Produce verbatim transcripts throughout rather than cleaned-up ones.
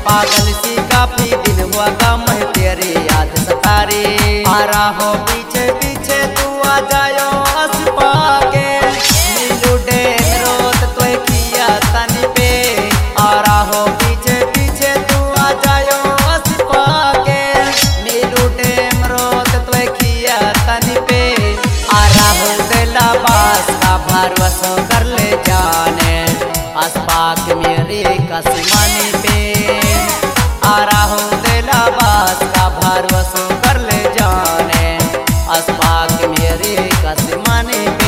पागल सी काफी दिन हुआ गम है तेरी याद सतारी। आ रहा हो पीछे पीछे तू आ जायो हंस पाके नीलू डेम रोत तो किया तनी पे। आ रहा हो पीछे पीछे तू आ जायो हंस पाके नीलू डेम रोत तो किया तनी पे। आ रहा हो दिला बास का भरवसो कर ले जाने आस पाक मेरे कसमानी पे। आ रहा हो दिला बास का भरवसो कर ले जाने आस पाक मेरे कसमानी पे।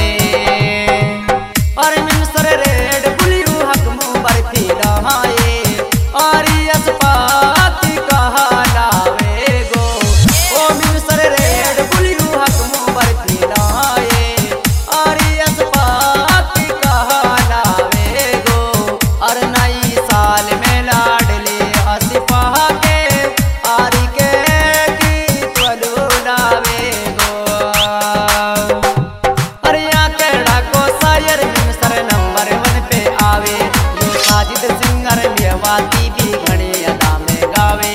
और मिनसर रेड बुलियो हक मुंह बरफी लहाए और यस पाक कहा लावे गो। ओ मिनसर रेड बुलियो हक मुंह बरफी लहाए और यस पाक कहा लावे गो। और नई साल में लाडली आसिफा के आरी के गीत लावे गो। और यहाँ केड़ा को शायर मिनसर नंबर वन पे आवे यो साजिद सिंगर मेवाती भी घड़ी अदा में गावे।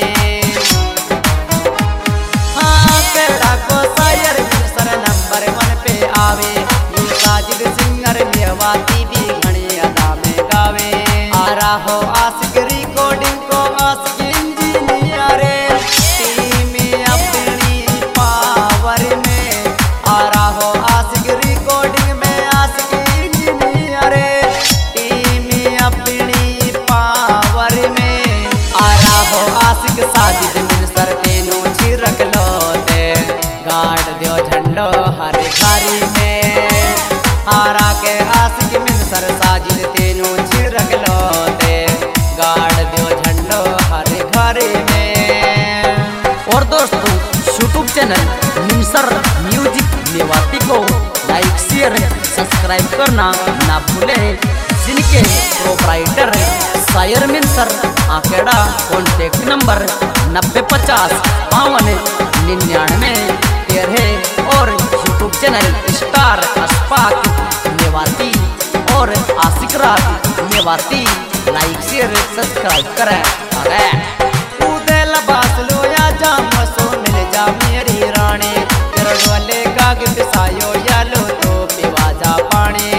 हाँ केड़ा को शायर मिनसर नंबर वन पे आवे यो साजिद सिंगर मेवाती भी घड़ी अदा में गावे। आ रहा हो आशिक रिकॉर्डिंग को आशिक इंजीनियर टीम अपनी पावर में। आ रहा हो आशिक रिकॉर्डिंग में आशिक इंजीनियर टीम अपनी पावर में। आ रहा हो आशिक साजिद मिनसर तेनों छिरक लो दे गाड़ दियो झंडो हर घरी में। आ रहा के आशिक मिनसर साजिद तेनों छिरक लो दे गाड़ दियो झंडो हर घरी में। और दोस्तों यूट्यूब चैनल मिनसर म्यूजिक मेवाती को लाइक शेयर सब्सक्राइब करना ना भूलें। जिनके प्रोपराइटर शायर मिनसर आंकड़ा कॉन्टेक्ट नंबर नब्बे पचास बावन निन्यानवे तेरह। और YouTube channel star Aspak Mewati और Ashiq Raj Mewati like share subscribe करें। उदय लबास लो या जाम सो मिल जा मेरी रानी तेरा डोले का गिफ्ट सायो या लो तो पिवा जा पानी।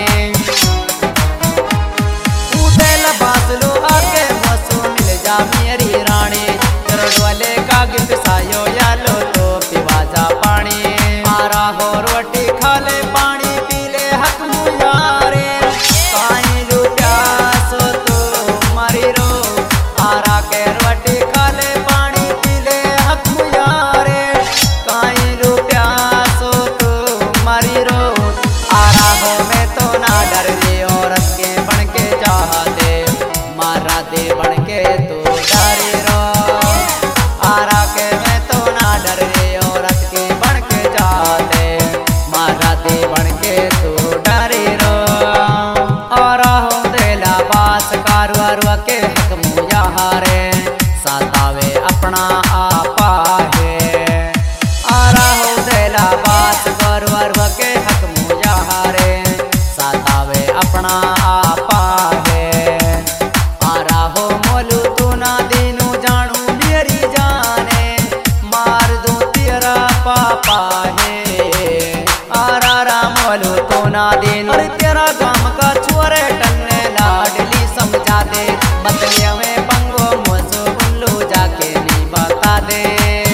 उदय लबास लो आके मसो मिल जा मेरी रानी तेरा डोले का गिफ्ट सायो या लो तो पिवा जा पानी। आ रहा हो रोटी खा ले पानी पी ले हक मुयारे काई लू प्यासो तो मरी रो। आ रहा के रोटी खा ले पानी पी ले हक मुयारे काई लू प्यासो तो मरी रो। आ रहा हो मैं तो ना डर दे औरत के बन के चाहते मारा दे बन के तो डरी रो। आ रहा के मैं तो ना डर दे औरत के बन के चाहते मारा दे बन के तो डरी रो। और हो दिला बास कारवार के हक मुया हारे सातावे अपना आपा है। आ रहा हो दिला बास कारवार के हक मुया हारे सातावे अपना आपा है। आ रहा हो मोलू तू ना दीनू जानू मेरी जाने मार दूं तेरा पापा है। आ रहा रा मोलू तू ना दीनू अरे तेरा गाम का छोरे टन्ने लाडली समझा दे बतलिया में पंगो मोसो बुल्लू जाके नहीं बता दे।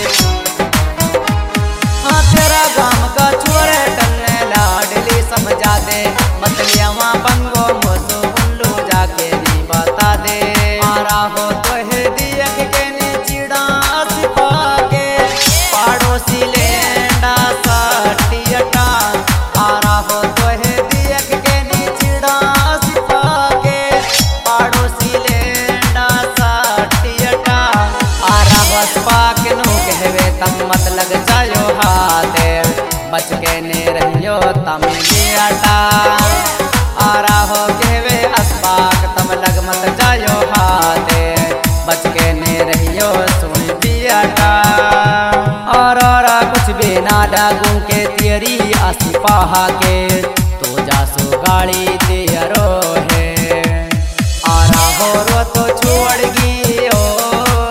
हाँ तेरा गाम का छोरे टन्ने लाडली समझा दे बतलिया वहाँ पंगो मोसो बुल्लू जाके नहीं बता दे। आ रहा हो तो है दिया के ने चिड़ा आसिफा के पड़ोसी लेंडा सटियटा। आ रहा हो तो है दिया के ने चिड़ा आसिफा के पड़ोसी लेंडा सटियटा। आ रहा हो अस्पाक नो कहवे तम मत लग जायो हाथे बच के ने रहियो तम लियाटा। आ रहा हो कहवे अस्पाक तम लग मत जायो हाथे बच के ने रहियो सुन दियाटा। और कुछ भी ना डागू के तेरी आसिफा के तो जासो गाड़ी दियरो है। आ रहा हो रो तो छोड़ गी ओ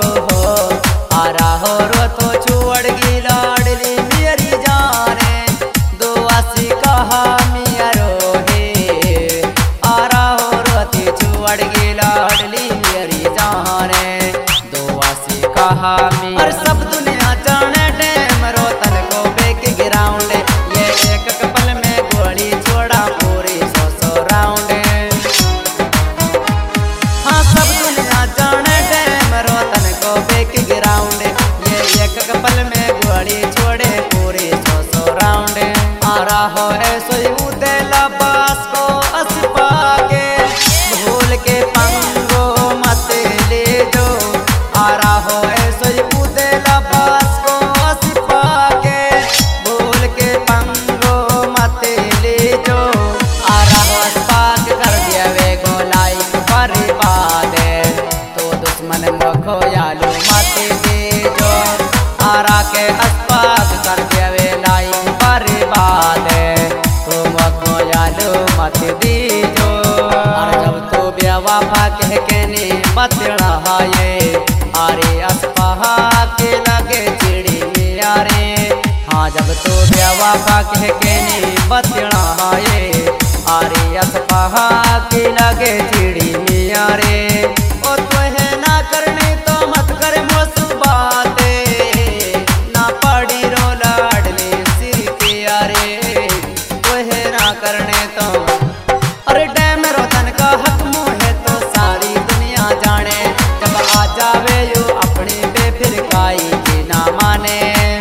गली छोड़े पूरी सौ सौ राउंड आ रहा हो ऐसो उदेला बास को अस्पा के भूल के पंगो मत ले जो आ रहा हो ऐसो उदेला बास को अस्पा के भूल के पंगो मत ले जो आ रहा हो अस्पाक कर दिया वे गोलाई बर्बाद तो दुश्मन मुखो यालू मत दे जो आरा के अस्पाक कर दिया वे लाई बर्बाद तो मुखो यालू मत दी जो और जब तो बेवफा कह के ने बतड़ा है आरे अस्पा के लगे चिड़ी में यारे हाँ जब तो बेवफा कह के ने बतड़ा है आरे अस्पा के लगे चिड़ी में यारे ओ तो है ना करने तो मत कर मोसु बाते ना पड़ी रो लाडले सिर के यारे तो है ना करने तो अरे डैम रोतन का हक मुँह है तो सारी दुनिया जाने जब आ जावे यू अपनी बेफिरकाई की ना माने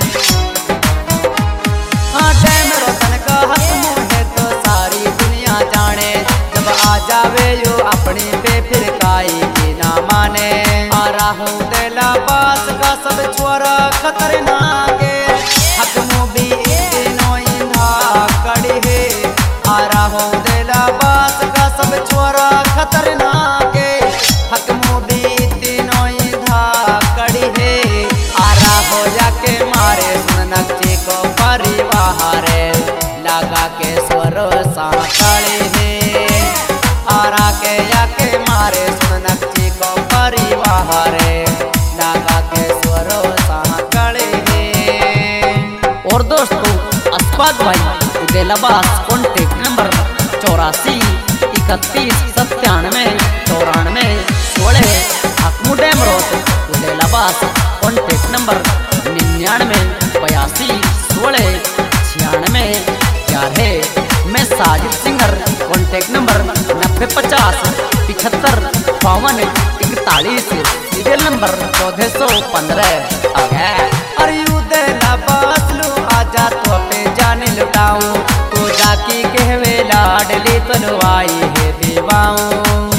हाँ डैम रोतन का हक मुँह है तो सारी दुनिया जाने जब आ जावे यू अपनी बेफिरकाई की ना माने आ रहा हूँ दिला बास का सब छोरा खतरनाक हक मुँह भी इतनो इंधा कड़ी है आ रहा हूँ दिला बास का सब छोरा खतरनाक हक मुँह भी इतनो इंधा कड़ी है आ रहा हो जाके मारे सुन नक्ची को परिवार लगा के स्वरो साकड़े है आरा के याके मारे सुन नक्ची को परिवार लगा के स्वरो साकड़े है और दोस्तों अस्पाक भाई उदेलाबास कॉन्टेक्ट नंबर चौरासी इकतीस सत्तानवे चौरानवे सोलह अकमुडे मरोत उदेलाबास कॉन्टेक्ट नंबर निन्यानवे बयासी सोलह छियानवे ग्यारह मैं साजिद सिंगर कॉन्टेक्ट नंबर नब्बे पचास पिछहत्तर बावन इकतालीस सीरियल नंबर चौदह सौ पंद्रह आ गया अरे उदेलाबास लो आजा तो पे जाने लुटाऊं तो जाकी कहवे लाडली तलवाई है दीवाऊं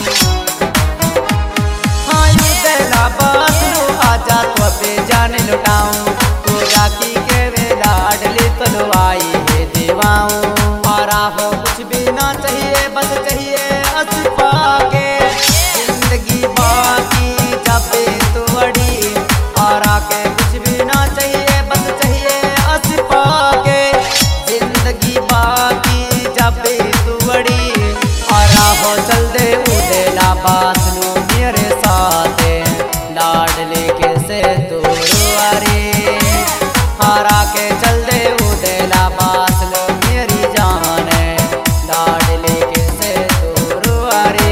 हाँ उदेलाबास लो आजा तो पे जाने लुटाऊं तो जाकी कहवे लाडली तलवाई है दीवाऊं आ रहा हो कुछ भी ना चाहिए बस चाहिए अस्पा के जिंदगी बाकी जब तो अड़ी आ रहा के कुछ भी ना चाहिए बस चाहिए अस्पा के जिंदगी बाकी जब तो अड़ी आ रहा हो चल दे उदेलाबास नो मेरे साथ लाडले के से दूर हारा के चल दे उदेलाबास लो मेरी जान लाडले के से दूर अरे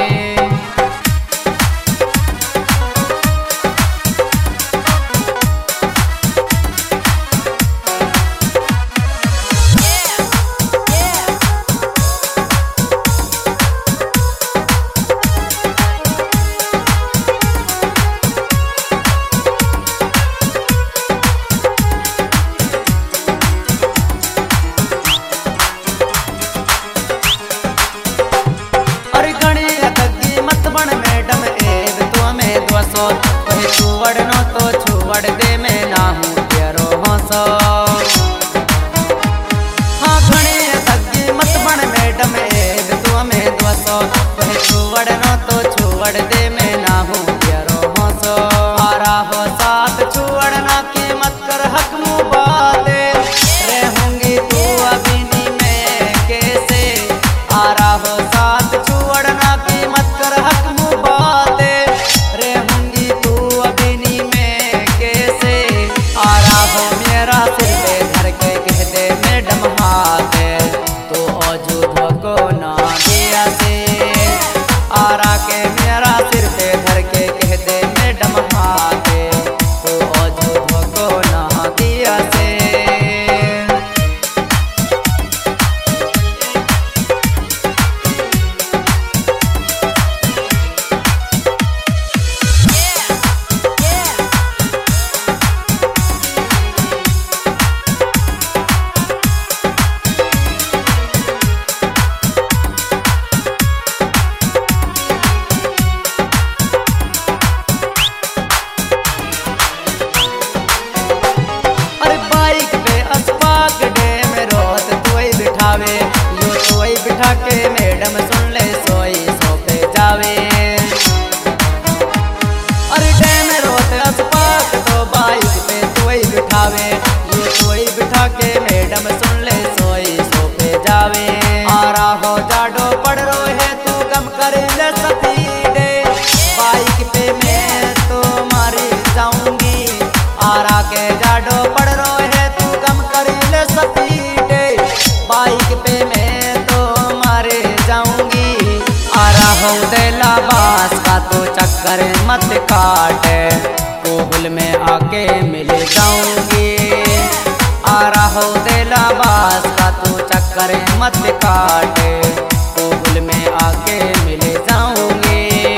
छुवड़नो तो छुवड़ दे मैं ना हूँ तेरो हंसो हाँ घणी तग्गी मत बन मैडम एक तू हमें दोसो छुवड़नो तो छुवड़ दे मैं ना हूँ तेरो हंसो आ रहा हो साथ छुवड़ना की मत कर हक मुँह बाते रहूंगी तू अभी नी मैं कैसे आ रहा हो साथ छुवड़ना की मत कर हक मुँह बाते रहूंगी तू अभी नी मैं कैसे तू चक्कर मत काट, कोहुल में आके मिल जाऊंगी। आ रहा हो दिलाबास का तू चक्कर मत काट, कोहुल में आके मिल जाऊंगी।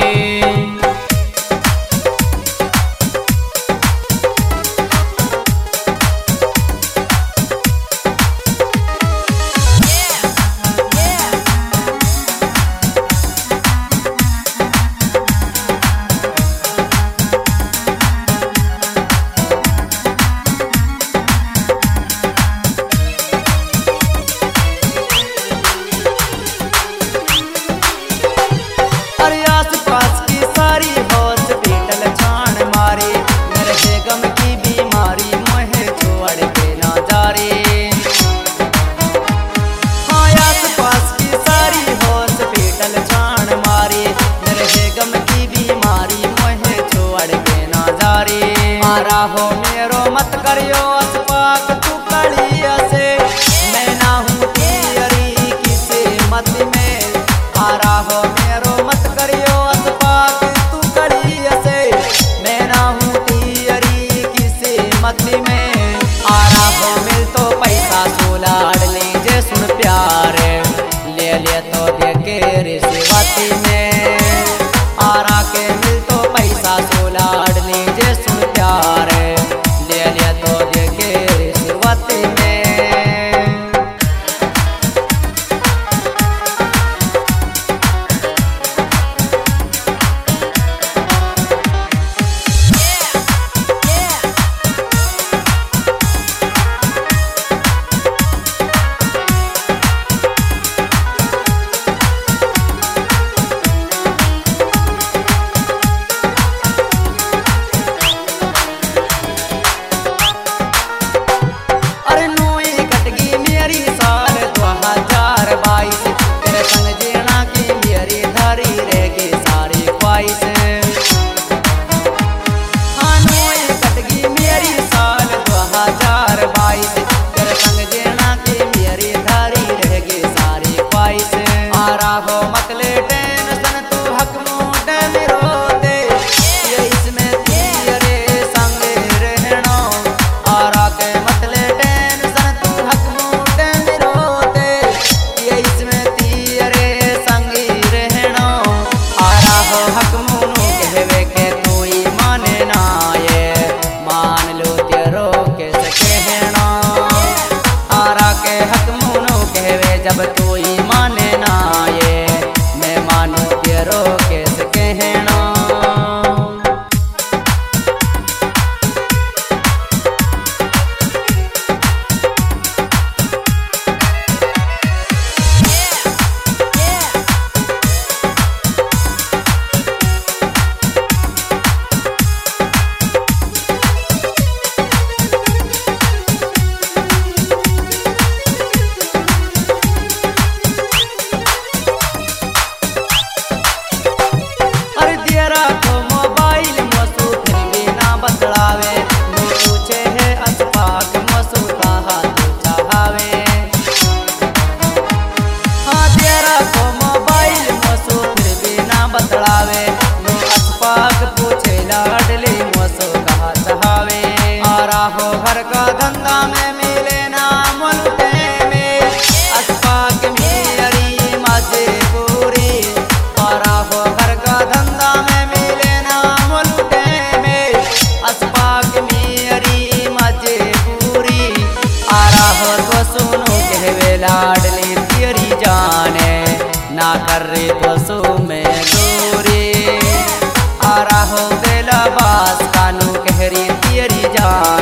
हो मेरो मत करियो अस्पाक तू कलिया से, मैं ना हूँ तेरी किसी मत में। आ रहा हो मेरो मत करियो अस्पाक तू कलिया से, मैं ना हूँ तेरी किसी मत में। आ रहा हो मिल तो पैसा सोला अड़ लीजे सुन प्यार, ले ले तो दे के रिश्वती में। आ रहा के मिल तो पैसा सोला अड़ लीजे सुन प्यार, ले लिया तो दे के रिश्वत में। जब तू ही माने ना ये, मैं मानू तेरो कैसे कहना। हो घर का धंधा में मिले ना मुल्के में, अस्पाक मेरी मजबूरी। और हो घर का धंधा में मिले ना मुल्के में, अस्पाक मेरी मजबूरी। आ रहा हो तो सुनो कहवे लाडली तेरी जाने, ना कर रही तो सो में दूरी। आ रहा हो दिलाबास कानू कह रही तेरी जान,